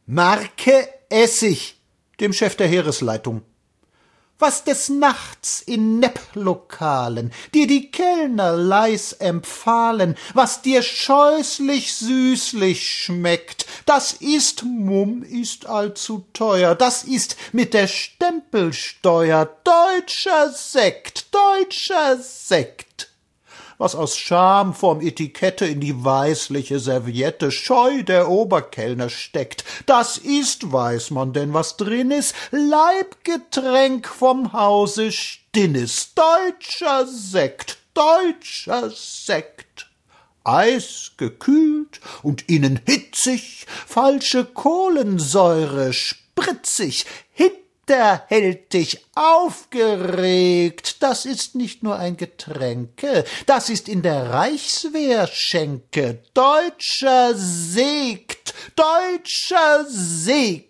Marke Essig, dem Chef der Heeresleitung. Was des Nachts in Nepplokalen dir die Kellner leis empfahlen, was dir scheußlich süßlich schmeckt, das ist, Mumm, ist allzu teuer, das ist mit der Stempelsteuer deutscher Sekt, deutscher Sekt. Was aus Scham vorm Etikette in die weißliche Serviette scheu der Oberkellner steckt, das ist, weiß man denn, was drin ist, Leibgetränk vom Hause Stinnes, deutscher Sekt, deutscher Sekt. Eis gekühlt und innen hitzig, falsche Kohlensäure spritzig, hinterhältig, aufgeregt, das ist nicht nur ein Getränke, das ist in der Reichswehr Schenke, deutscher Sekt, deutscher Sekt.